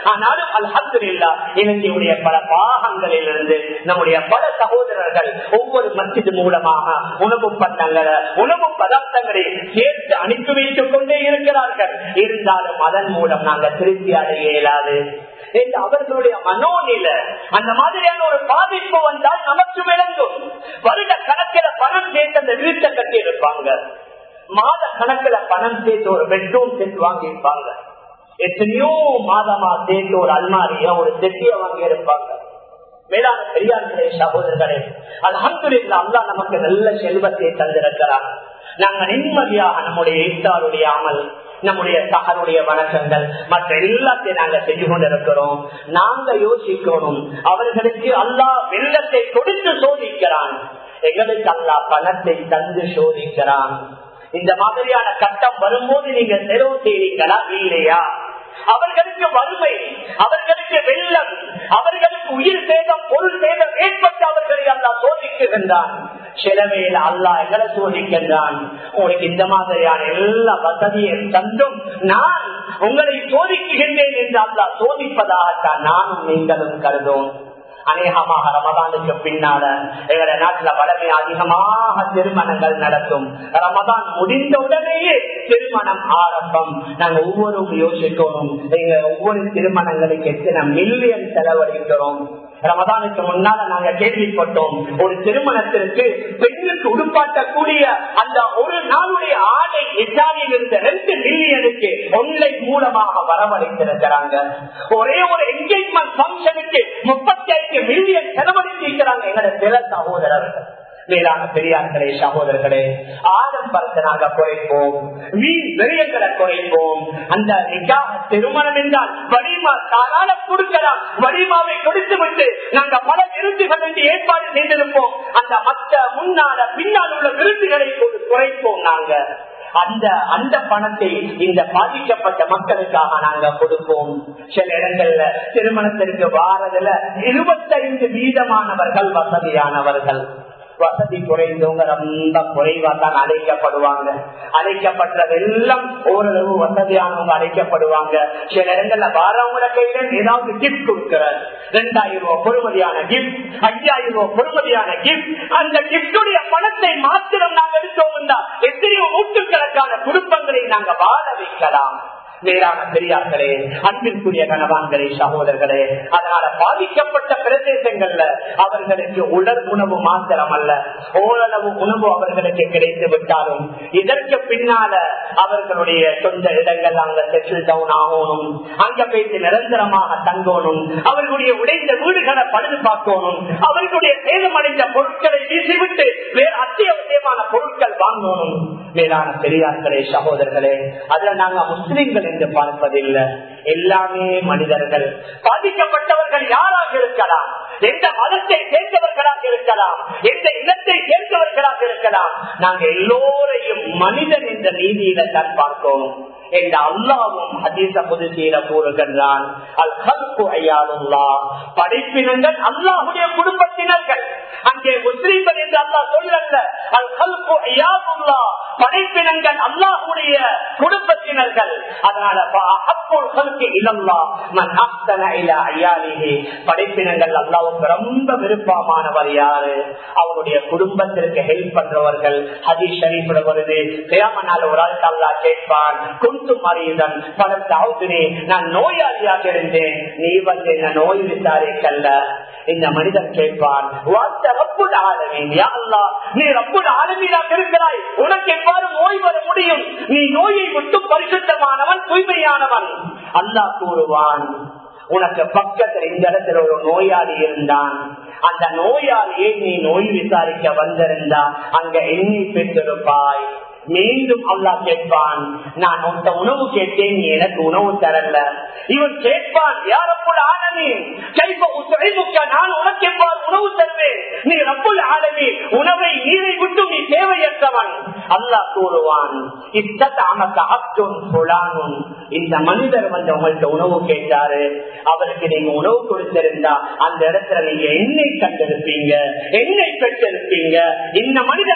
ஆனாலும் அல்ஹம்துலில்லாஹ் இலங்கையுடைய பல பாகங்களிலிருந்து நம்முடைய பல சகோதரர்கள் ஒவ்வொரு மஸ்ஜித் மூலமாக உணவு பண்டங்களை உணவு பதார்த்தங்களை சேர்த்து அனுப்பி வைத்துக் கொண்டே இருக்கிறார்கள். இருந்தாலும் அதன் மூலம் நாங்கள் திருப்தி அடைய இயலாது. அவர்களுடைய மனோநிலை அந்த மாதிரியான ஒரு பாதிப்பு வந்தால் நமக்கு விளங்கும். வருட கணக்கில பணம் சேர்த்து அந்த வீட்டை கட்டி இருப்பாங்க, மாத கணக்கில பணம் சேர்த்து ஒரு பெட்ரூம் செட் வாங்கி இருப்பாங்க, எத்தனையோ மாதமா சேர்த்து ஒரு அல்மாரிய ஒரு செட்டிய வாங்கி இருப்பாங்க. மேலான பெரியார்களே சகோதரர்களே, அல்ஹம்துலில்லாஹ் அல்லாஹ் நமக்கு நல்ல செல்வத்தை தந்திருக்கிறார். நாங்கள் நிம்மதியாக நம்முடைய இஃப்தாருடைய அமல், நம்முடைய சஹருடைய வணக்கங்கள் மற்ற எல்லாத்தையும் நாங்க செஞ்சு கொண்டிருக்கிறோம். நாங்க யோசிக்கணும், அவர்களுக்கு அல்லாஹ் வெள்ளத்தை கொடுத்து சோதிக்கிறான், எங்களுக்கு அல்லாஹ் பணத்தை தந்து சோதிக்கிறான். இந்த மாதிரியான கட்டம் வரும்போது நீங்க செலவு செய்வீங்களா இல்லையா? அவர்களுக்கு வறுமை, அவர்களுக்கு வெள்ளம், அவர்களுக்கு உயிர் சேதம் பொருள் சேதம் ஏற்பட்டு அவர்களை அல்லாஹ் சோதிக்கின்றான். சிலவையில் அல்லாஹ் எங்களை சோதிக்கின்றான். உங்களுக்கு இந்த மாதிரியான எல்லா வசதியும் தந்தும் நான் உங்களை சோதிக்கின்றேன் என்று அல்லாஹ் சோதிப்பதாகத்தான் நானும் நீங்களும் கருதும். அநேகமாக ரமதானுக்கு பின்னால எங்களுடைய நாட்டுல வளமை அதிகமாக திருமணங்கள் நடக்கும். ரமதான் முடிந்த உடனேயே திருமணம் ஆரம்பம். நாங்க ஒவ்வொரு யோசிக்கணும், ஒவ்வொரு திருமணங்களுக்கு எத்தனை மில்லியன் செலவழிக்கிறோம். ரமதானுக்கு முன்னால நாங்க கேள்விப்பட்டோம், ஒரு திருமணத்திற்கு பெண்ணுக்கு உடுப்பாட்டக்கூடிய அந்த ஒரு நாளுடைய ஆடை இத்தாலியில் இருந்த 2 மில்லியனுக்கு ஆன்லைன் மூலமாக வரவழைத்திருக்கிறாங்க. ஒரே ஒரு என்கேஜ்மெண்ட் பங்கனுக்கு 35 மில்லியன் செலவழித்திருக்கிறாங்க எங்களோட சில சகோதரர்கள். மேலான பெரியார்களே சகோதரர்களே, ஆடம்பரத்தை நாங்க குறைப்போம், வீண் விரயங்களை குறைப்போம். அந்த நிக்காஹ் திருமணம் என்றால் வலிமா தாராள கொடுக்கலாம், வலிமாவை கொடுத்து விட்டு நாங்க பல விருந்துகள் என்று ஏற்பாடு செய்திருப்போம். அந்த மற்ற முன்னால பின்னால் உள்ள விருந்துகளை குறைப்போம். நாங்க அந்த பணத்தை இந்த பாதிக்கப்பட்ட மக்களுக்காக நாங்க கொடுப்போம். சில இடங்கள்ல திருமணத்திற்கு வாரதுல 25% வசதியானவர்கள், வசதி குறைந்தவங்க ரொம்ப குறைவா தான் அழைக்கப்படுவாங்க. அழைக்கப்பட்டதெல்லாம் ஓரளவு வசதியானவங்க அழைக்கப்படுவாங்க. சில இடங்கள்ல வாரவங்கள கையில ஏதாவது கிஃப்ட் கொடுக்கிறார், 2000 ரூபாய் பொறுமதியான கிஃப்ட், 5000 ரூபாய் பொறுமதியான கிஃப்ட். அந்த கிஃப்டுடைய பணத்தை மாத்திரம் நாங்க எடுத்தோம்னா எத்தனையோ நூற்றுக்கணக்கான குடும்பங்களை நாங்க வாழ வைக்கலாம். மேலான பெரியார்களே, அன்பிற்குரிய கணவான்களே, சகோதரர்களே, அதனால பாதிக்கப்பட்ட பிரதேசங்கள்ல அவர்களுக்கு உடல் உணவு மாத்திரம் அல்ல, ஓரளவு உணவு அவர்களுக்கு கிடைத்து விட்டாலும் இதற்கு பின்னால அவர்களுடைய சொந்த இடங்கள் அங்க செட்டில் டவுன் ஆகணும், அங்க போயிட்டு நிரந்தரமாக தங்கணும், அவர்களுடைய உடைந்த வீடுகளை பழுது பார்க்கணும், அவர்களுடைய சேதமடைந்த பொருட்களை வீசிவிட்டு வேறு அத்தியாவசியமான பொருட்கள் வாங்கணும். மேலான பெரியார்களே, சகோதரர்களே, அதுல நாங்க முஸ்லிம்கள் என்று பார்ப்பதில்லை, எல்லாமே மனிதர்கள். பாதிக்கப்பட்டவர்கள் யாராக இருக்கலாம், எந்த மதத்தை சேர்ந்தவர்களாக இருக்கலாம், எந்த இனத்தை சேர்ந்தவர்களாக இருக்கலாம், நாங்க எல்லோரையும் மனிதன் என்ற நீதியில தான் பார்க்கணும். என்ற அல்லாவும் ஹதீஸ குதுஸியில கூறுகின்றான், அல் கல்கு அய்யாலுல்லாஹ், படைப்பினங்கள் அல்லாஹ்வுடைய குடும்பத்தினர்கள். அங்கே முஸ்லிம்கள் என்று அல்லாஹ் சொல்லல, அல் கல்கு அய்யாலுல்லாஹ், படைப்பினங்கள் அல்லாஹ்வுடைய குடும்பத்தினர்கள். அதனால அஹப்புல் கல்கி இலல்லாஹ் மன் அஹ்ஸன இலா அய்யாலிஹி, படைப்பினங்கள் அல்லாஹ்வுக்கு ரொம்ப விருப்பமானவர் யாரு? அவருடைய குடும்பத்திற்கு ஹெல்ப் பண்றவர்கள். ஹதீஸ் ஷரீஃப்ல வருது, கியாமத் நாள் ஒரு ஆள் அல்லாஹ் கேட்பான், மறியதன் பலத்தாவுதுனே, நான் நோயாளியாக இருந்தேன், நீ வந்து என்ன நோய் விசாரிக்கல்ல. இந்த மனிதன் கேட்பான், நீ ரப்புல் ஆலமீனாக இருக்கிறாய், உனக்கு எவ்வாறு நோய் வர முடியும்? நீ நோயை விட்டு பரிசுத்தமானவன், தூய்மையானவன். அல்லாஹ் கூறுவான், உனக்கு பக்கத்தில் இந்த இடத்துல ஒரு நோயாளி இருந்தான், அந்த நோயாளியை நீ நோய் விசாரிக்க வந்திருந்தா அங்க எண்ணி பெற்றிருப்பாய். மீண்டும் அல்லாஹ் கேட்பான், நான் உன்ட உணவு கேட்டேன், நீ எனக்கு உணவு தரல. இவன் கேட்பான், யார் ரப்புல் ஆலமீன், கைஃப உஸ்இமுக, நான் உனக்கு எவ்வாறு உணவு தருவேன்? நீ ரப்புல் ஆலமீன், உணவை நீரை விட்டு நீ தேவையற்றவன். அல்லாஹ் கூறுவான், இஸ்ததஅமக அப்துன் ஃபுலானுன், இந்த மனிதர் வந்து உங்கள்ட்ட உணவு கேட்டாரு, அவருக்கு நீங்க உணவு கொடுத்திருந்தா அந்த இடத்துல நீங்க எண்ணெய் கண்டிருப்பீங்க, எண்ணெய் பெற்றிருப்பீங்க. இந்த மனிதன்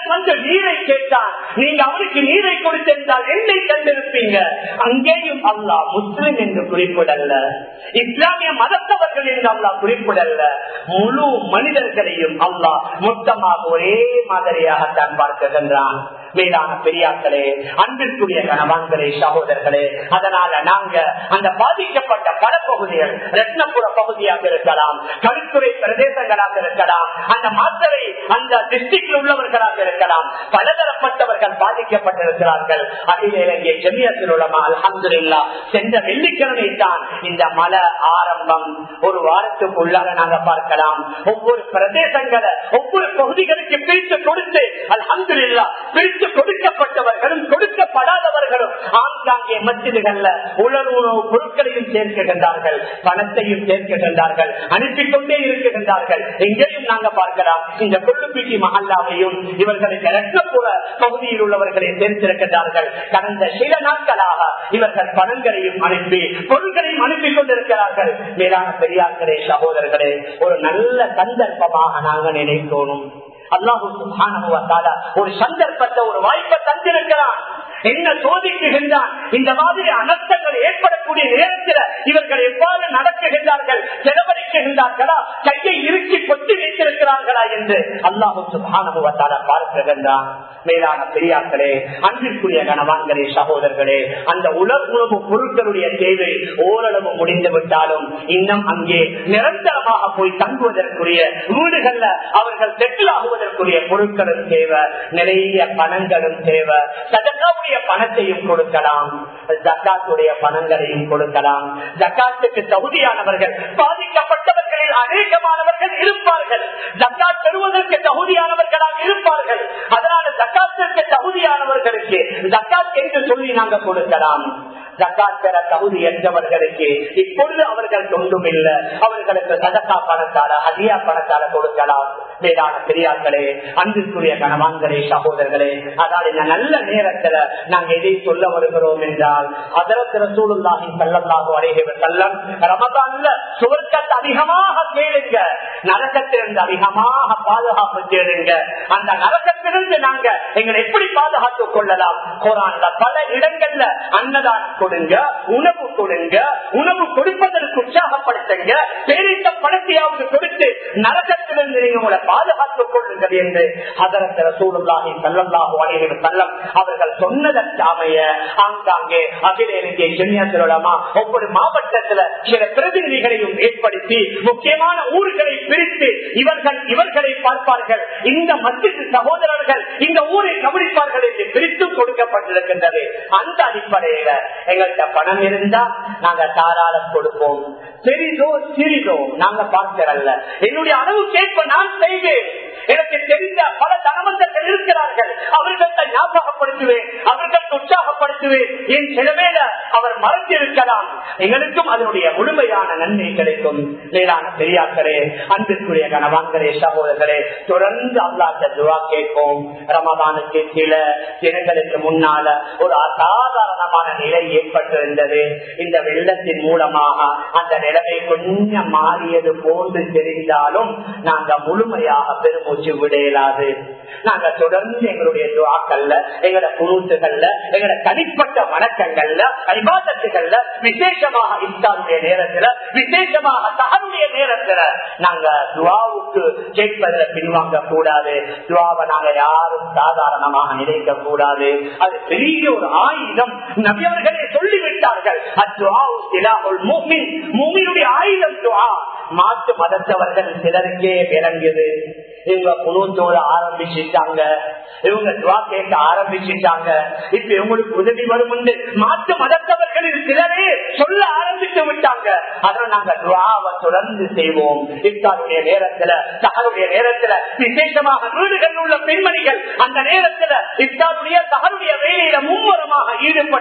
மனிதன் வந்து நீரை கேட்டான், நீங்க அவருக்கு நீரை கொடுத்திருந்தால் என்னை கண்டிருப்பீங்க. அங்கேயும் அல்லாஹ் முஸ்லிம் என்று குறிப்பிடல்ல, இஸ்லாமிய மதத்தவர்கள் என்று அல்லாஹ் குறிப்பிடல்ல, முழு மனிதர்களையும் அல்லாஹ் மொத்தமாக ஒரே மாதிரியாகத்தான் பார்க்கின்றான். மேலான பெரியார்களே, அன்பிற்குரிய கணவான்களே, சகோதரர்களே, அதனால நாங்க அந்த பாதிக்கப்பட்ட பல பகுதிகள், ரத்னபுர பகுதியாக இருக்கலாம், கருத்துறை பிரதேசங்களாக இருக்கலாம், அந்த மாத்தரை அந்த டிஸ்ட்ரிக்ட் உள்ளவர்களாக இருக்கலாம், பலதரப்பட்டவர்கள் பாதிக்கப்பட்டிருக்கிறார்கள். அகில இலங்கை ஜமியத்துல் உலமா அல்ஹம்துலில்லாஹ் சென்ற வெள்ளிக்கிழமை தான் இந்த மழை ஆரம்பம். ஒரு வாரத்துக்குள்ளாக நாங்க பார்க்கலாம், ஒவ்வொரு பிரதேசங்களை ஒவ்வொரு பகுதிகளுக்கு பிரித்து கொடுத்து அல்ஹம்துலில்லாஹ் பிரித்து கொடுக்கப்பட்டவர்களும் கொடுக்கப்படாதவர்களும் ஆங்காங்கே மஸ்ஜிதுகள்ல உணவு பொருட்களையும் சேர்க்கின்றார்கள், பணத்தையும் சேர்க்கின்றார்கள், அனுப்பிக் கொண்டே இருக்கின்றார்கள். எங்கேயும் நாங்க பார்க்கலாம், இந்த கொள்ளுப்பீட்டி மஹல்லாவையும் இவர்களுக்கு ரத்னபுர பகுதியில் உள்ளவர்களை சேர்த்திருக்கின்றார்கள். கடந்த சில நாட்களாக இவர்கள் பணங்களையும் அனுப்பி பொருட்களையும் அனுப்பி கொண்டிருக்கிறார்கள். மேலான பெரியார்களே, சகோதரர்களே, ஒரு நல்ல சந்தர்ப்பமாக நாங்கள் நினைக்கணும். அல்லாஹ் சுப்ஹானஹு வ தஆலா ஒரு சந்தர்ப்பத்தை, ஒரு வாய்ப்பை தந்திருக்கிறான். என்ன சோதிக்குகின்றான்? இந்த மாதிரி அனர்த்தங்கள் ஏற்படக்கூடிய நேரத்தில் இவர்கள் எவ்வாறு நடக்குகின்றார்கள், செலவழிக்குகின்றார்களா, கையை இறுக்கி கொட்டி வைத்திருக்கிறார்களா என்று அல்லாஹ் சுப்ஹானஹு வ தஆலா பார்க்கின்றான். மேலான பெரியார்களே, அன்பிற்குரிய கணவான்களே, சகோதரர்களே, அந்த உணவு பொருட்களுடைய தேவை ஓரளவு முடிந்து விட்டாலும் இன்னும் அங்கே நிரந்தரமாக போய் தங்குவதற்குரிய வீடுகள்ல அவர்கள் செட்டில் ஆகுவதற்குரிய பொருட்களும் தேவை, நிறைய பணங்களும் தேவை. சதகாவுடைய பணத்தையும் கொடுக்கலாம், ஜக்காத்துடைய பணங்களையும் கொடுக்கலாம். ஜக்காத்துக்கு தகுதியானவர்கள், பாதிக்கப்பட்டவர்களில் அநேகமானவர்கள் இருப்பார்கள், ஜக்காத் பெறுவதற்கு தகுதியானவர்களாக இருப்பார்கள். அதனால ஜக்காத்திற்கு தகுதியானவர்களுக்கு ஜக்காத் என்று சொல்லி நாங்கள் கொடுக்கலாம். ஜக்காத் பெற தகுதியற்றவர்களுக்கு இப்பொழுது அவர்கள் தொண்டும் இல்லை, அவர்களுக்கு சதகா பணத்தால, ஹதியா பணத்தால கொடுக்கலாம். மேலான பெரியார்களே, அன்பிற்குரிய கணவான்களே, சகோதரர்களே, அதாவது இந்த நல்ல நேரத்துல நாங்க எதை சொல்ல வருகிறோம் என்றால், ஹஜ்ரத் ரசூலுல்லாஹி ஸல்லல்லாஹு அலைஹி வஸல்லம் ரமதான்ல சுவர்க்கத்தை அதிகமாக தேடுங்க, நரகத்திலிருந்து அதிகமாக பாதுகாப்பு தேடுங்க. அந்த நரகத்திலிருந்து நாங்க எங்களை எப்படி பாதுகாத்துக் கொள்ளலாம்? குர்ஆன்ல பல இடங்கள்ல அன்னதானம் கொடுங்க, உணவு கொடுங்க, உணவு கொடுப்பதற்கு உற்சாகப்படுத்துங்க, பேரித்த பணத்தையாவது கொடுத்து நரகத்திலிருந்து நீங்க உங்களை பாதுகாத்துக் கொள்ளுங்கள் என்று ஹஜ்ரத் ரசூலுல்லாஹி ஸல்லல்லாஹு அலைஹி வஸல்லம் அவர்கள் சொன்னதற்கு அமைய ஆங்காங்கே அகில இலங்கை ஜமியத்துல் உலமா ஒவ்வொரு மாவட்டத்தில் சில பிரதிநிதிகளையும் ஏற்படுத்தி முக்கியமான ஊர்களை பிரித்து இவர்களை பார்ப்பார்கள், இந்த மஸ்ஜித் சகோதரர்கள் இந்த ஊரை கவனிப்பார்கள் என்று பிரித்து கொடுக்கப்பட்டிருக்கின்றது. அந்த அடிப்படையில எங்கள்கிட்ட பணம் இருந்தா நாங்க தாராளம் கொடுப்போம், பெரிதோ சிறிதோ நாங்க பார்க்கிறல்ல, என்னுடைய அளவு கேட்ப நான் செய்வேன். எனக்கு தெரிந்த பல தனவந்தர்கள் இருக்கிறார்கள், அவர்கள்ட்ட ஞாபகப்படுத்துவேன், அவர்களுக்கு உற்சாகப்படுத்துவேன். என் சிலவேல அவர் மறைந்திருக்கலாம், எங்களுக்கும் அதனுடைய முழுமையான நன்மை கிடைக்கும். மேலான பெரியார்களே, அன்பிற்குரிய கணவான்களே, சகோதரர்களே, தொடர்ந்து அல்லாஹ்விடம் துஆ கேட்போம். ரமதானுக்கு சில தினங்களுக்கு முன்னால ஒரு அசாதாரணமான நிலை ஏற்பட்டிருந்தது. இந்த வெள்ளத்தின் மூலமாக அந்த நிலைமை கொஞ்சம் மாறியது போன்று தெரிந்தாலும் நாங்க முழுமையாக பெருமூச்சு விட இயலாது. நாங்க தொடர்ந்து எங்களுடைய துஆக்கள்ல, எங்களோட குனூத்துகள்ல, எங்களோட தனிப்பட்ட வணக்கங்கள்ல, இபாதத்துகள்ல, விசேஷமாக இஃப்தாருடைய நேரத்துல, விசேஷமாக தஹருடைய நேரத்துல நாங்க துஆவுக்கு கேட்பதில் பின்வாங்க கூடாது. துஆவை நாங்க யாரும் சாதாரணமாக நினைக்க கூடாது. அது பெரிய ஒரு ஆயுதம். நபி அவர்களே சொல்லிவிட்டார்கள், அத்துஆஉ சிலாஹுல் முஃமின், முஃமினுடைய ஆயுதம் துஆ. மாற்று மதத்தவர்கள் சிலருக்கே விளங்குது, இவங்க குனூத்தோட ஆரம்பிச்சுட்டாங்க, இவங்க துஆ கேட்க ஆரம்பிச்சுட்டாங்க, இப்ப இவங்களுக்கு உதவி வரும் என்று மாற்று மதத்தவர்களில் சிலரே சொல்ல ஆரம்பித்து விட்டாங்க. அதனால நாங்க துஆவை தொடர்ந்து செய்வோம். இஃப்தாருடைய நேரத்துல, சஹருடைய நேரத்துல, விசேஷமாக வீடுகளில் உள்ள பெண்மணிகள் அந்த நேரத்துல இஃப்தாருடைய சஹருடைய வேலையில மும்முரமாக ஈடுபட்டு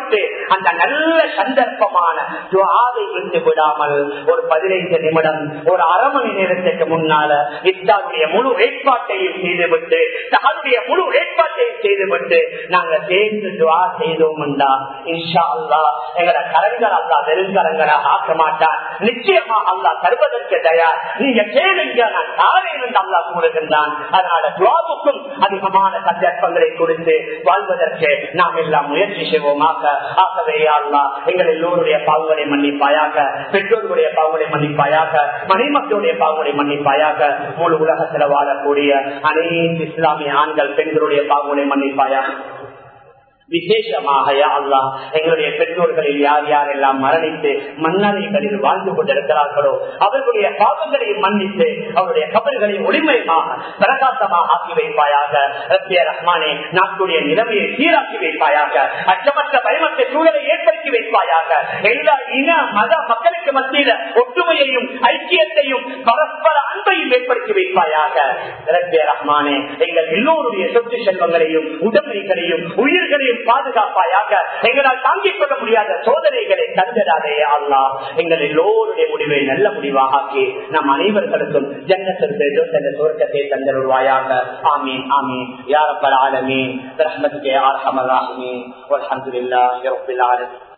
ஈடுபட்டு அந்த நல்ல சந்தர்ப்பமான துஆவை விட்டு விடாமல் ஒரு 15 நிமிடம் ஒரு அரை மணி நேரத்துக்கு முன்னால இஃப்தாருடைய முழு ஏற்பாட்டையும் செய்துவிட்டு தஹஜ்ஜுடைய முழு ஏற்பாட்டையும் செய்துவிட்டு நாங்க சேர்ந்து துஆ செய்தோம் என்றா இன்ஷா அல்லாஹ் எங்கட கரங்கள் அல்லாஹ் வெறுங்கரங்களாக ஆக்க மாட்டார். நிச்சயமா அல்லாஹ் தருவதற்கு தயார். நீங்க கேளுங்க, நான் தாரேன் என்று அல்லாஹ் கூறுகின்றான். அதனால துஆவுக்கும் அதிகமான சந்தர்ப்பங்களை கொடுத்து வாழ்வதற்கு நாம் எல்லாம் முயற்சி செய்வோமாக. ஆகவே அல்லாஹ் எங்கள் எல்லோருடைய பாவங்களை மன்னிப்பாயாக, பெற்றோர்களுடைய பாவங்களை மன்னிப்பாயாக, மனைமக்களுடைய பாவங்களை மன்னிப்பாயாக, முழு உலகத்தில் வாழக்கூடிய அனைத்து இஸ்லாமிய ஆண்கள் பெண்களுடைய பாவங்களை மன்னிப்பாயாக. விசேஷமாக யா அல்லாஹ் எங்களுடைய பெற்றோர்களில் யார் யாரெல்லாம் மரணித்து மன்னரைகளில் வாழ்ந்து கொண்டிருக்கிறார்களோ அவர்களுடைய பாவங்களை மன்னித்து அவருடைய கபல்களை ஒளிமயமாக பிரகாசமாக ஆக்கி வைப்பாயாக. ரப்பிய ரஹ்மானே, நாட்டுடைய நிலைமையை சீராக்கி வைப்பாயாக. அச்சமற்ற பயமற்ற சூழலை ஏற்படுத்தி வைப்பாயாக. எல்லா இன மத மக்களுக்கு மத்தியில ஒற்றுமையையும் ஐக்கியத்தையும் பரஸ்பர அன்பையும் ஏற்படுத்தி வைப்பாயாக. ரப்பிய ரஹ்மானே, எங்கள் எல்லோருடைய சொத்து செல்வங்களையும் உடமைகளையும் உயிர்களையும் பாதுகாப்பாயாக. எங்களால் தாங்கிக் கொள்ள முடியாத சோதனைகளை தந்திராதே அல்லாஹ். எங்கள் எல்லோருடைய முடிவை நல்ல முடிவாக ஆக்கி நம் அனைவர்களுக்கும் ஜன்னத்துல் ஃபிர்தௌஸ் என்ற சுவர்க்கத்தை தந்தருள்வாயாக. ஆமீன் ஆமீன் யா ரப்பல் ஆலமீன். பிரஹ்மத்துக யா அர்ஹமர் ராஹிமீன். வல்ஹம்துலில்லாஹி ரப்பில் ஆலமீன்.